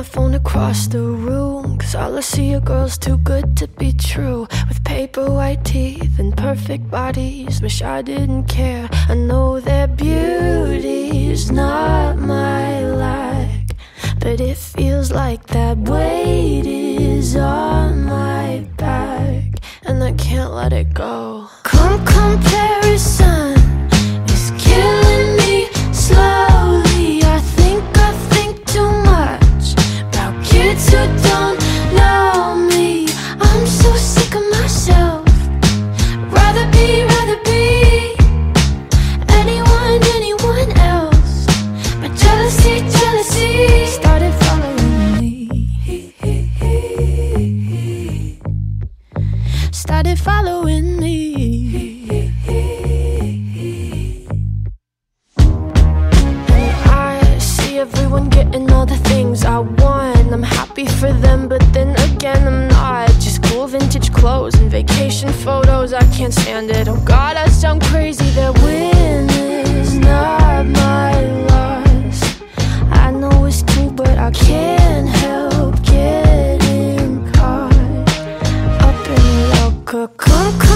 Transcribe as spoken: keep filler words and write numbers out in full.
phone across the room, 'cause all I see are girls too good to be true, with paper white teeth and perfect bodies. Wish I didn't care. I know their beauty's not my lack, but it feels like that weight is on my back, and I can't let it go. Come comparison is killing me slowly. I think I think too much about kids who don't know me. I'm so sick of myself. Rather be, rather be anyone, anyone else. But jealousy, jealousy started following me. Started following me. And I see everyone getting all the things I want. I'm happy for them, but then again I'm not. Just cool vintage clothes and vacation photos, I can't stand it. Oh God, I sound crazy. Their win is not my loss. I know it's true, but I can't help getting caught up in luck. Come, come